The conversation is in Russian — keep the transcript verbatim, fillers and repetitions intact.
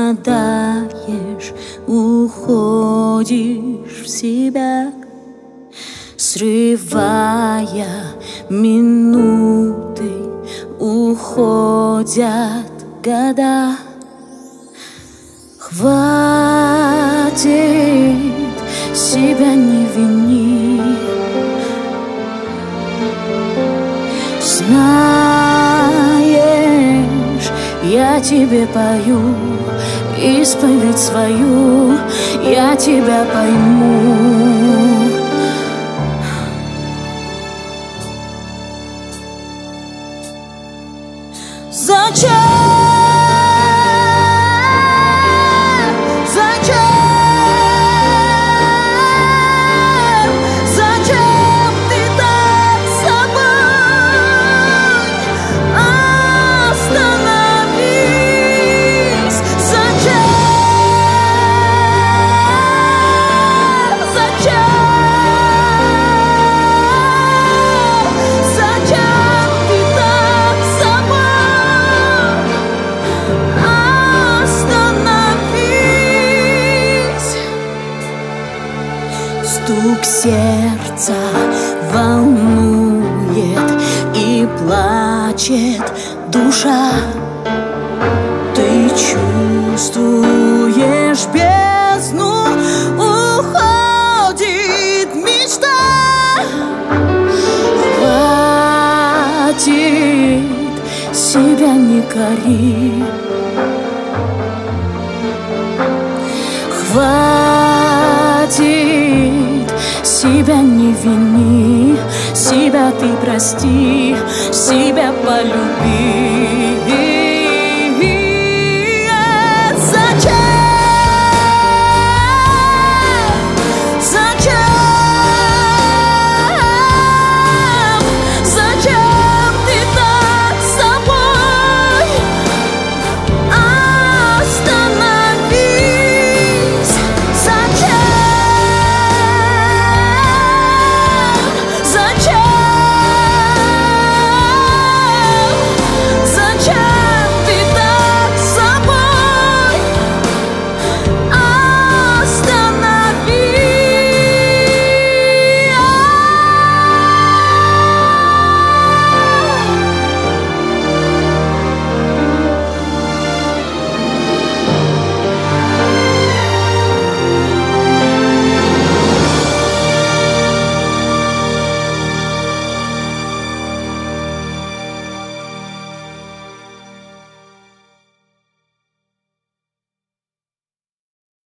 пропадаешь, уходишь в себя, срывая минуты, уходят года. Хватит, себя не вини. Знаешь, я тебе пою исповедь свою, я тебя пойму. Зачем? Стук сердца волнует и плачет душа. Ты чувствуешь бездну, уходит мечта. Хватит, себя не кори. Хватит, себя не вини, себя ты прости, себя полюби.